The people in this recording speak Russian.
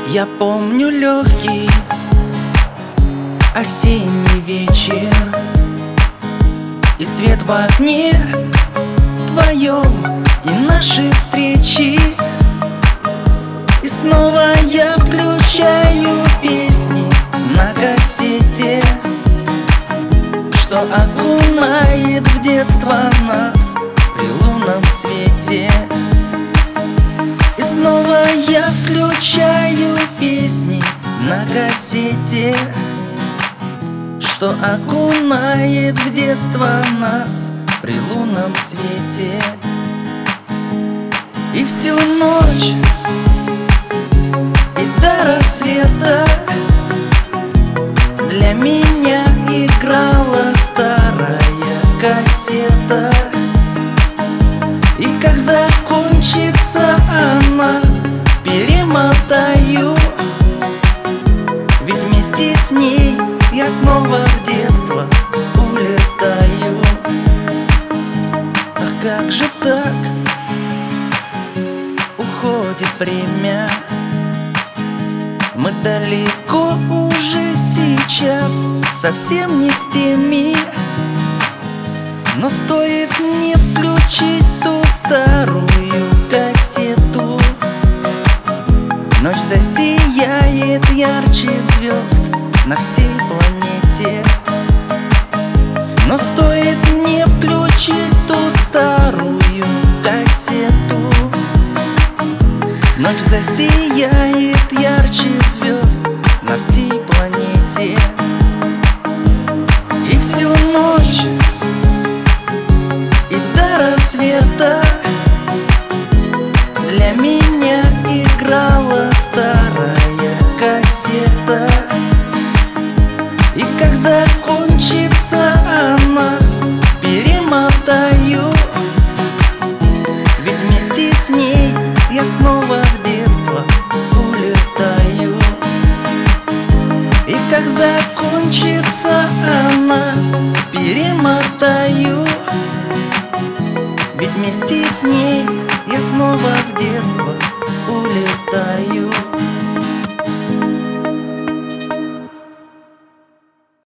Я помню легкий осенний вечер и свет в окне твоем, и наши встречи. И снова я включаю песни на кассете, что окунает в детство нас при лунном свете. И снова я включаю песни на кассете, что окунает в детство нас при лунном свете. И всю ночь и до рассвета для меня играла старая кассета. И как закончится она, перемотаю, ведь вместе с ней я снова в детство улетаю. Ах, как же так уходит время? Мы далеко уже сейчас, совсем не с теми. Но стоит мне включить ту старую кассету, ночь засияет ярче звезд на всей планете. Но стоит мне включить ту старую кассету, ночь засияет ярче звезд на всей планете. И всю ночь и до рассвета для меня играла старая кассета. И как закончится она, перемотаю, ведь вместе с ней я снова в детство улетаю. И как закончится она, перемотаю, ведь вместе с ней я снова в детство улетаю.